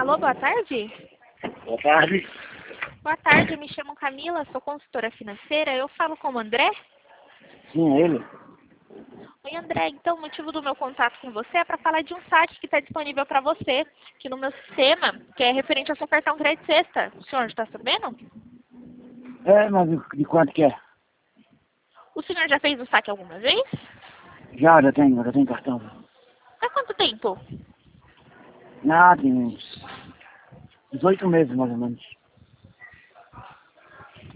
Alô, boa tarde? Boa tarde. Boa tarde, eu me chamo Camila, sou consultora financeira. Eu falo com o André? Sim, é ele. Oi, André. Então, o motivo do meu contato com você é para falar de um site que está disponível para você, aqui no meu sistema, que é referente ao seu cartão crédito sexta. O senhor está sabendo? É, mas de quanto que é? O senhor já fez o saque alguma vez? Já tenho cartão. Há quanto tempo? Ah, tem uns 18 meses mais ou menos.